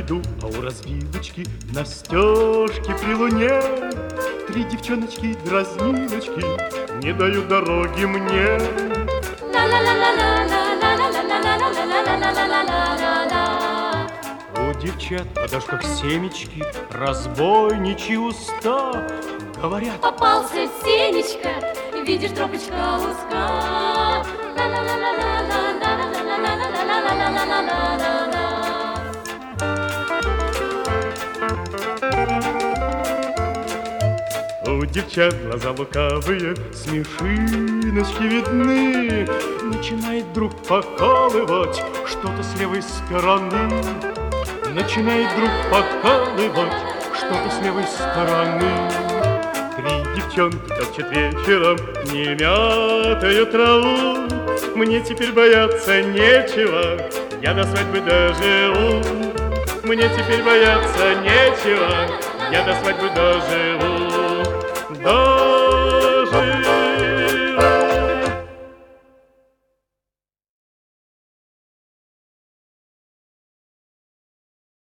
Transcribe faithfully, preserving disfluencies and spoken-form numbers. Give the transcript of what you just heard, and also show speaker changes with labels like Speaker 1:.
Speaker 1: иду, а у развилочки на стежке при луне три девчоночки-дразнилочки не дают дороги мне. У девчат на дошках семечки, разбойничьи уста, говорят:
Speaker 2: попался Сенечка, видишь, тропочка узка.
Speaker 1: У девчат глаза лукавые, смешиночки видны. Начинает вдруг покалывать что-то с левой стороны. Начинает вдруг покалывать что-то с левой стороны. Три девчонки точат вечером немятую траву. Мне теперь бояться нечего, я до свадьбы доживу. Мне теперь бояться нечего, я до свадьбы доживу.